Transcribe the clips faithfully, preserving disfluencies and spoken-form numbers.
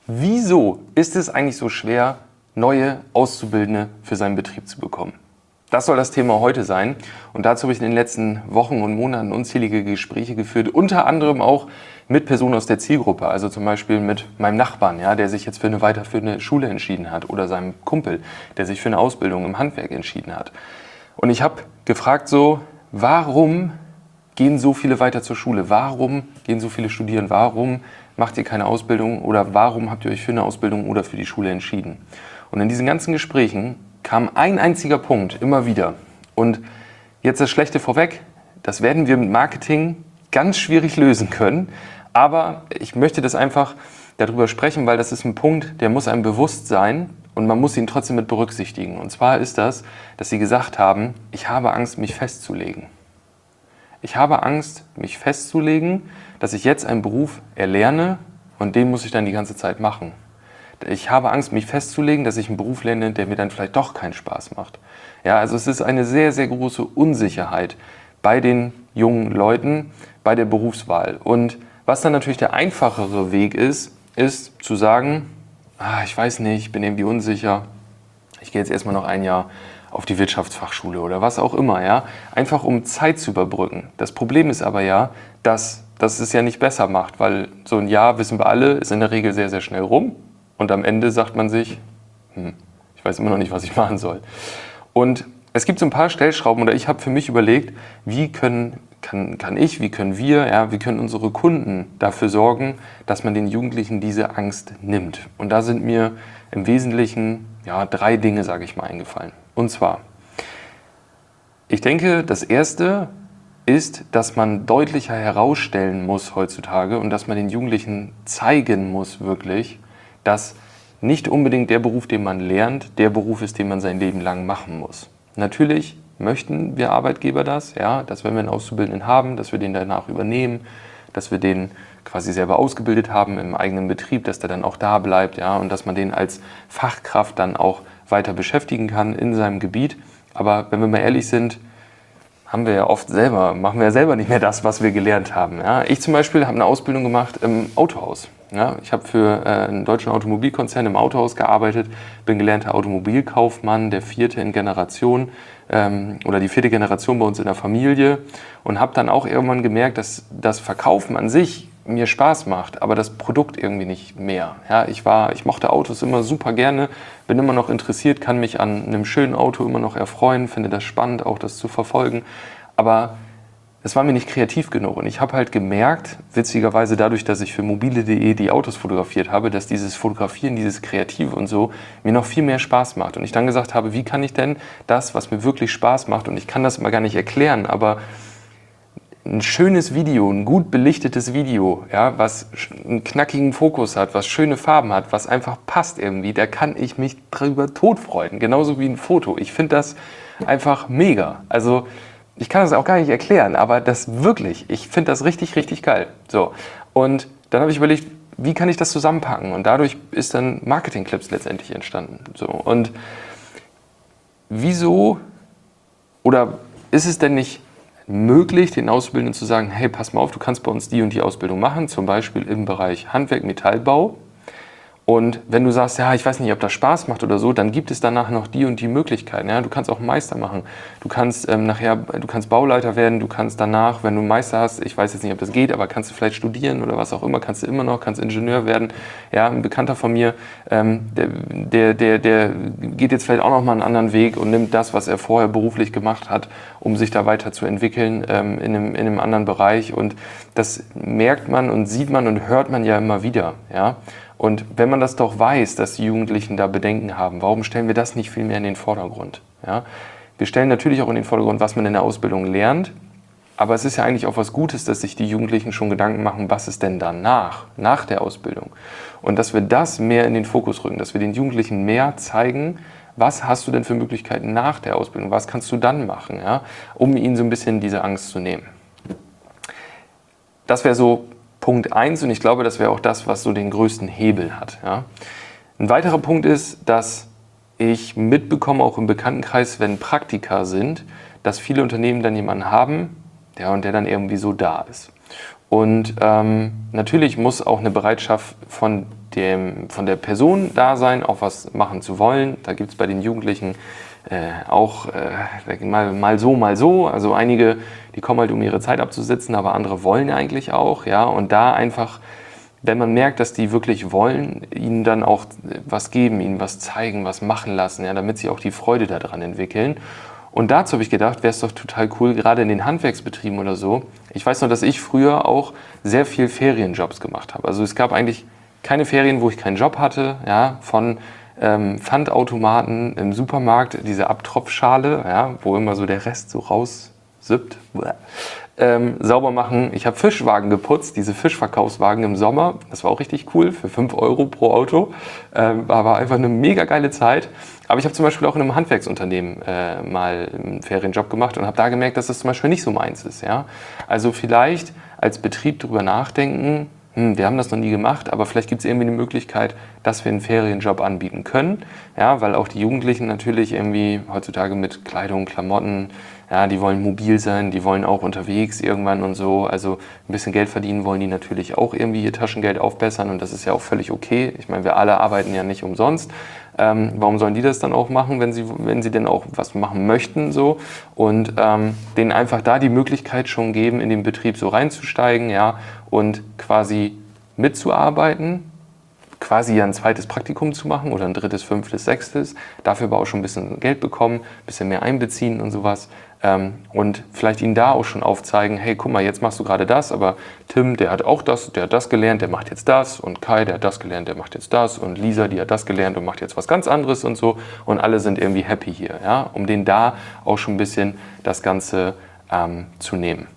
Wieso ist es eigentlich so schwer, neue Auszubildende für seinen Betrieb zu bekommen? Das soll das Thema heute sein und dazu habe ich in den letzten Wochen und Monaten unzählige Gespräche geführt, unter anderem auch mit Personen aus der Zielgruppe, also zum Beispiel mit meinem Nachbarn, ja, der sich jetzt für eine weiterführende Schule entschieden hat, oder seinem Kumpel, der sich für eine Ausbildung im Handwerk entschieden hat. Und ich habe gefragt so, warum gehen so viele weiter zur Schule? Warum gehen so viele studieren? Warum macht ihr keine Ausbildung oder warum habt ihr euch für eine Ausbildung oder für die Schule entschieden? Und in diesen ganzen Gesprächen kam ein einziger Punkt immer wieder. Und jetzt das Schlechte vorweg, das werden wir mit Marketing ganz schwierig lösen können. Aber ich möchte das einfach darüber sprechen, weil das ist ein Punkt, der muss einem bewusst sein und man muss ihn trotzdem mit berücksichtigen. Und zwar ist das, dass sie gesagt haben, ich habe Angst, mich festzulegen. Ich habe Angst, mich festzulegen, dass ich jetzt einen Beruf erlerne und den muss ich dann die ganze Zeit machen. Ich habe Angst, mich festzulegen, dass ich einen Beruf lerne, der mir dann vielleicht doch keinen Spaß macht. Ja, also es ist eine sehr, sehr große Unsicherheit bei den jungen Leuten, bei der Berufswahl. Und was dann natürlich der einfachere Weg ist, ist zu sagen, ah, ich weiß nicht, ich bin irgendwie unsicher, ich gehe jetzt erstmal noch ein Jahr auf die Wirtschaftsfachschule oder was auch immer, ja, einfach um Zeit zu überbrücken. Das Problem ist aber ja, dass, dass es ja nicht besser macht, weil so ein Jahr, wissen wir alle, ist in der Regel sehr, sehr schnell rum und am Ende sagt man sich, hm, ich weiß immer noch nicht, was ich machen soll. Und es gibt so ein paar Stellschrauben oder ich habe für mich überlegt, wie können, kann, kann ich, wie können wir, ja, wie können unsere Kunden dafür sorgen, dass man den Jugendlichen diese Angst nimmt. Und da sind mir im Wesentlichen ja, drei Dinge, sage ich mal, eingefallen. Und zwar, ich denke, das erste ist, dass man deutlicher herausstellen muss heutzutage und dass man den Jugendlichen zeigen muss wirklich, dass nicht unbedingt der Beruf, den man lernt, der Beruf ist, den man sein Leben lang machen muss. Natürlich möchten wir Arbeitgeber das, ja, dass wenn wir einen Auszubildenden haben, dass wir den danach übernehmen, dass wir den quasi selber ausgebildet haben im eigenen Betrieb, dass der dann auch da bleibt, ja, und dass man den als Fachkraft dann auch weiter beschäftigen kann in seinem Gebiet. Aber wenn wir mal ehrlich sind, haben wir ja oft selber, machen wir ja selber nicht mehr das, was wir gelernt haben. Ja. Ich zum Beispiel habe eine Ausbildung gemacht im Autohaus. Ja. Ich habe für äh, einen deutschen Automobilkonzern im Autohaus gearbeitet, bin gelernter Automobilkaufmann, der vierte in Generation ähm, oder die vierte Generation bei uns in der Familie und habe dann auch irgendwann gemerkt, dass das Verkaufen an sich mir Spaß macht, aber das Produkt irgendwie nicht mehr. Ja, ich war, ich mochte Autos immer super gerne, bin immer noch interessiert, kann mich an einem schönen Auto immer noch erfreuen, finde das spannend, auch das zu verfolgen, aber es war mir nicht kreativ genug und ich habe halt gemerkt, witzigerweise dadurch, dass ich für mobile punkt de die Autos fotografiert habe, dass dieses Fotografieren, dieses Kreative und so mir noch viel mehr Spaß macht und ich dann gesagt habe, wie kann ich denn das, was mir wirklich Spaß macht und ich kann das immer gar nicht erklären, aber ein schönes Video, ein gut belichtetes Video, ja, was einen knackigen Fokus hat, was schöne Farben hat, was einfach passt irgendwie, da kann ich mich drüber totfreuen, genauso wie ein Foto. Ich finde das einfach mega. Also ich kann das auch gar nicht erklären, aber das wirklich, ich finde das richtig, richtig geil. So, und dann habe ich überlegt, wie kann ich das zusammenpacken? Und dadurch ist dann Marketing-Clips letztendlich entstanden. So, und wieso oder ist es denn nicht möglich, den Auszubildenden zu sagen, hey, pass mal auf, du kannst bei uns die und die Ausbildung machen, zum Beispiel im Bereich Handwerk, Metallbau. Und wenn du sagst, ja, ich weiß nicht, ob das Spaß macht oder so, dann gibt es danach noch die und die Möglichkeiten. Ja? Du kannst auch einen Meister machen. Du kannst ähm, nachher, du kannst Bauleiter werden, du kannst danach, wenn du einen Meister hast, ich weiß jetzt nicht, ob das geht, aber kannst du vielleicht studieren oder was auch immer, kannst du immer noch, kannst Ingenieur werden. Ja, ein Bekannter von mir, ähm, der, der, der, der geht jetzt vielleicht auch noch mal einen anderen Weg und nimmt das, was er vorher beruflich gemacht hat, um sich da weiterzuentwickeln ähm, in, einem, in einem anderen Bereich. Und das merkt man und sieht man und hört man ja immer wieder. Ja? Und wenn man das doch weiß, dass die Jugendlichen da Bedenken haben, warum stellen wir das nicht viel mehr in den Vordergrund? Ja? Wir stellen natürlich auch in den Vordergrund, was man in der Ausbildung lernt, aber es ist ja eigentlich auch was Gutes, dass sich die Jugendlichen schon Gedanken machen, was ist denn danach, nach der Ausbildung? Und dass wir das mehr in den Fokus rücken, dass wir den Jugendlichen mehr zeigen, was hast du denn für Möglichkeiten nach der Ausbildung, was kannst du dann machen, ja? Um ihnen so ein bisschen diese Angst zu nehmen. Das wäre so Punkt eins und ich glaube, das wäre auch das, was so den größten Hebel hat. Ja. Ein weiterer Punkt ist, dass ich mitbekomme, auch im Bekanntenkreis, wenn Praktika sind, dass viele Unternehmen dann jemanden haben, der und der dann irgendwie so da ist. Und ähm, natürlich muss auch eine Bereitschaft von, dem, von der Person da sein, auch was machen zu wollen. Da gibt es bei den Jugendlichen äh, auch äh, mal, mal so, mal so. Also einige, die kommen halt, um ihre Zeit abzusitzen, aber andere wollen eigentlich auch. Ja? Und da einfach, wenn man merkt, dass die wirklich wollen, ihnen dann auch was geben, ihnen was zeigen, was machen lassen, ja? Damit sie auch die Freude daran entwickeln. Und dazu habe ich gedacht, wäre es doch total cool, gerade in den Handwerksbetrieben oder so. Ich weiß noch, dass ich früher auch sehr viel Ferienjobs gemacht habe. Also es gab eigentlich keine Ferien, wo ich keinen Job hatte. Ja, von ähm, Pfandautomaten im Supermarkt, diese Abtropfschale, ja, wo immer so der Rest so raussippt. Ähm, sauber machen. Ich habe Fischwagen geputzt, diese Fischverkaufswagen im Sommer. Das war auch richtig cool, für fünf Euro pro Auto. Ähm, war einfach eine mega geile Zeit. Aber ich habe zum Beispiel auch in einem Handwerksunternehmen äh, mal einen Ferienjob gemacht und habe da gemerkt, dass das zum Beispiel nicht so meins ist. Ja? Also vielleicht als Betrieb darüber nachdenken, hm, wir haben das noch nie gemacht, aber vielleicht gibt es irgendwie eine Möglichkeit, dass wir einen Ferienjob anbieten können. Ja? Weil auch die Jugendlichen natürlich irgendwie heutzutage mit Kleidung, Klamotten, ja, die wollen mobil sein, die wollen auch unterwegs irgendwann und so. Also ein bisschen Geld verdienen wollen die natürlich auch irgendwie ihr Taschengeld aufbessern und das ist ja auch völlig okay. Ich meine, wir alle arbeiten ja nicht umsonst. Ähm, warum sollen die das dann auch machen, wenn sie, wenn sie denn auch was machen möchten? So? Und ähm, denen einfach da die Möglichkeit schon geben, in den Betrieb so reinzusteigen, ja, und quasi mitzuarbeiten, quasi ja ein zweites Praktikum zu machen oder ein drittes, fünftes, sechstes, dafür aber auch schon ein bisschen Geld bekommen, ein bisschen mehr einbeziehen und sowas. Ähm, und vielleicht ihnen da auch schon aufzeigen, hey, guck mal, jetzt machst du gerade das, aber Tim, der hat auch das, der hat das gelernt, der macht jetzt das und Kai, der hat das gelernt, der macht jetzt das und Lisa, die hat das gelernt und macht jetzt was ganz anderes und so und alle sind irgendwie happy hier, ja, um denen da auch schon ein bisschen das Ganze ähm, zu nehmen.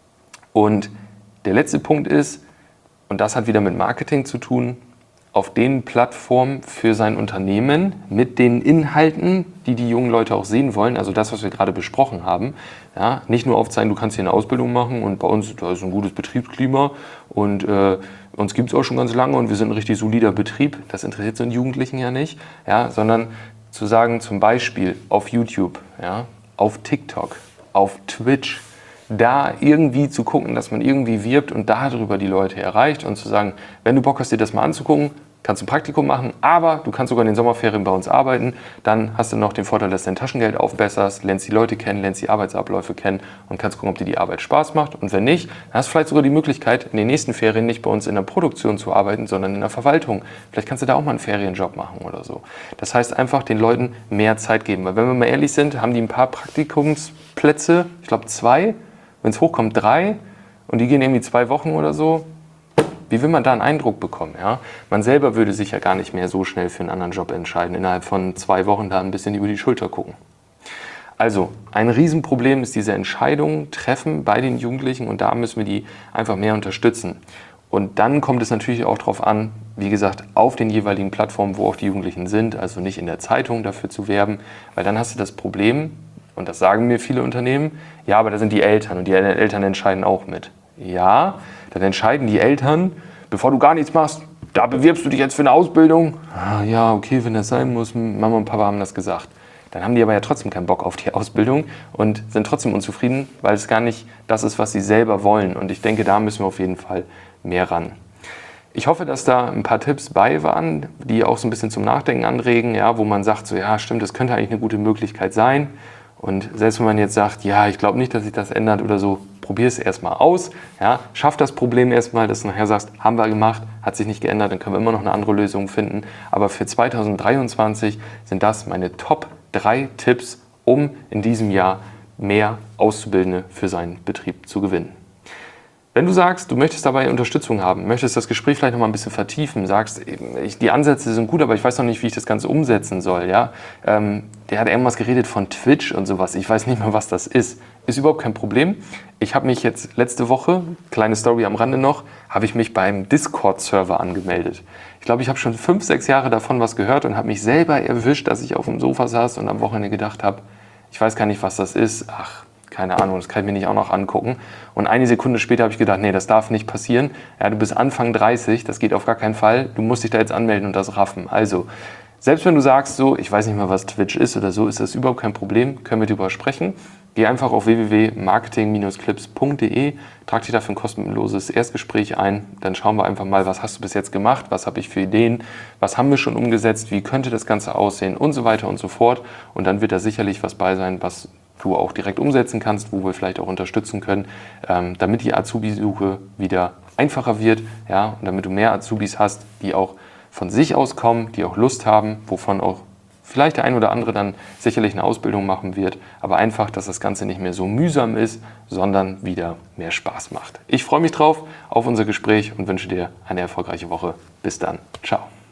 Und der letzte Punkt ist, und das hat wieder mit Marketing zu tun, auf den Plattformen für sein Unternehmen mit den Inhalten, die die jungen Leute auch sehen wollen, also das, was wir gerade besprochen haben, ja, nicht nur aufzeigen, du kannst hier eine Ausbildung machen und bei uns, da ist ein gutes Betriebsklima und äh, uns gibt es auch schon ganz lange und wir sind ein richtig solider Betrieb, das interessiert so einen Jugendlichen ja nicht, ja, sondern zu sagen, zum Beispiel auf YouTube, ja, auf TikTok, auf Twitch, da irgendwie zu gucken, dass man irgendwie wirbt und darüber die Leute erreicht und zu sagen, wenn du Bock hast, dir das mal anzugucken, kannst du ein Praktikum machen, aber du kannst sogar in den Sommerferien bei uns arbeiten, dann hast du noch den Vorteil, dass du dein Taschengeld aufbesserst, lernst die Leute kennen, lernst die Arbeitsabläufe kennen und kannst gucken, ob dir die Arbeit Spaß macht und wenn nicht, dann hast du vielleicht sogar die Möglichkeit, in den nächsten Ferien nicht bei uns in der Produktion zu arbeiten, sondern in der Verwaltung. Vielleicht kannst du da auch mal einen Ferienjob machen oder so. Das heißt einfach den Leuten mehr Zeit geben, weil wenn wir mal ehrlich sind, haben die ein paar Praktikumsplätze, ich glaube zwei, wenn es hochkommt, drei und die gehen irgendwie zwei Wochen oder so, wie will man da einen Eindruck bekommen? Ja? Man selber würde sich ja gar nicht mehr so schnell für einen anderen Job entscheiden, innerhalb von zwei Wochen da ein bisschen über die Schulter gucken. Also ein Riesenproblem ist diese Entscheidung treffen bei den Jugendlichen und da müssen wir die einfach mehr unterstützen. Und dann kommt es natürlich auch darauf an, wie gesagt, auf den jeweiligen Plattformen, wo auch die Jugendlichen sind, also nicht in der Zeitung dafür zu werben, weil dann hast du das Problem, und das sagen mir viele Unternehmen, ja, aber da sind die Eltern und die Eltern entscheiden auch mit. Ja, dann entscheiden die Eltern, bevor du gar nichts machst, da bewirbst du dich jetzt für eine Ausbildung. Ah, ja, okay, wenn das sein muss, Mama und Papa haben das gesagt. Dann haben die aber ja trotzdem keinen Bock auf die Ausbildung und sind trotzdem unzufrieden, weil es gar nicht das ist, was sie selber wollen. Und ich denke, da müssen wir auf jeden Fall mehr ran. Ich hoffe, dass da ein paar Tipps bei waren, die auch so ein bisschen zum Nachdenken anregen, ja, wo man sagt, so ja, stimmt, das könnte eigentlich eine gute Möglichkeit sein. Und selbst wenn man jetzt sagt, ja, ich glaube nicht, dass sich das ändert oder so, probier es erstmal aus. Ja, schaff das Problem erstmal, dass du nachher sagst, haben wir gemacht, hat sich nicht geändert, dann können wir immer noch eine andere Lösung finden. Aber für zweitausenddreiundzwanzig sind das meine Top drei Tipps, um in diesem Jahr mehr Auszubildende für seinen Betrieb zu gewinnen. Wenn du sagst, du möchtest dabei Unterstützung haben, möchtest das Gespräch vielleicht noch mal ein bisschen vertiefen, sagst, ich, die Ansätze sind gut, aber ich weiß noch nicht, wie ich das Ganze umsetzen soll, ja? Ähm, der hat irgendwas geredet von Twitch und sowas, ich weiß nicht mehr, was das ist. Ist überhaupt kein Problem. Ich habe mich jetzt letzte Woche, kleine Story am Rande noch, habe ich mich beim Discord-Server angemeldet. Ich glaube, ich habe schon fünf, sechs Jahre davon was gehört und habe mich selber erwischt, dass ich auf dem Sofa saß und am Wochenende gedacht habe, ich weiß gar nicht, was das ist, ach, keine Ahnung, das kann ich mir nicht auch noch angucken. Und eine Sekunde später habe ich gedacht, nee, das darf nicht passieren. Ja, du bist Anfang dreißig, das geht auf gar keinen Fall. Du musst dich da jetzt anmelden und das raffen. Also, selbst wenn du sagst, so, ich weiß nicht mal, was Twitch ist oder so, ist das überhaupt kein Problem, können wir darüber sprechen. Geh einfach auf w w w punkt marketing Bindestrich clips punkt de, trag dich dafür ein kostenloses Erstgespräch ein. Dann schauen wir einfach mal, was hast du bis jetzt gemacht, was habe ich für Ideen, was haben wir schon umgesetzt, wie könnte das Ganze aussehen und so weiter und so fort. Und dann wird da sicherlich was bei sein, was du auch direkt umsetzen kannst, wo wir vielleicht auch unterstützen können, ähm, damit die Azubi-Suche wieder einfacher wird, ja, und damit du mehr Azubis hast, die auch von sich aus kommen, die auch Lust haben, wovon auch vielleicht der ein oder andere dann sicherlich eine Ausbildung machen wird, aber einfach, dass das Ganze nicht mehr so mühsam ist, sondern wieder mehr Spaß macht. Ich freue mich drauf auf unser Gespräch und wünsche dir eine erfolgreiche Woche. Bis dann. Ciao.